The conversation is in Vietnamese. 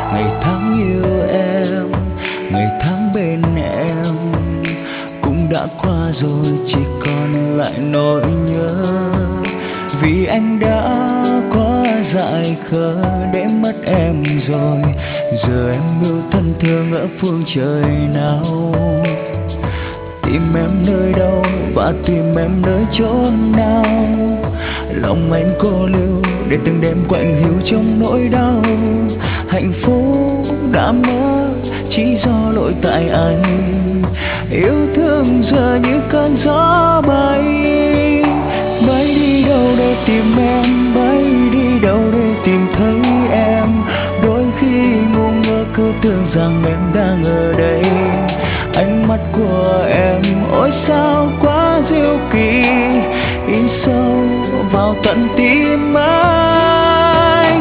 Ngày tháng yêu em, ngày tháng bên em cũng đã qua rồi, chỉ còn lại nỗi nhớ. Vì anh đã quá dại khờ để mất em rồi, giờ em yêu thân thương ở phương trời nào. Tìm em nơi đâu và tìm em nơi chốn nào, lòng anh cô lưu để từng đêm quạnh hiu trong nỗi đau. Hạnh phúc đã mất chỉ do lỗi tại anh, yêu thương giờ như cơn gió bay. Bay đi đâu để tìm em, bay đi đâu để tìm thấy em. Đôi khi ngu ngơ cứ tưởng rằng em đang ở đây. Ánh mắt của em ôi sao quá diệu kỳ, in sâu vào tận tim anh.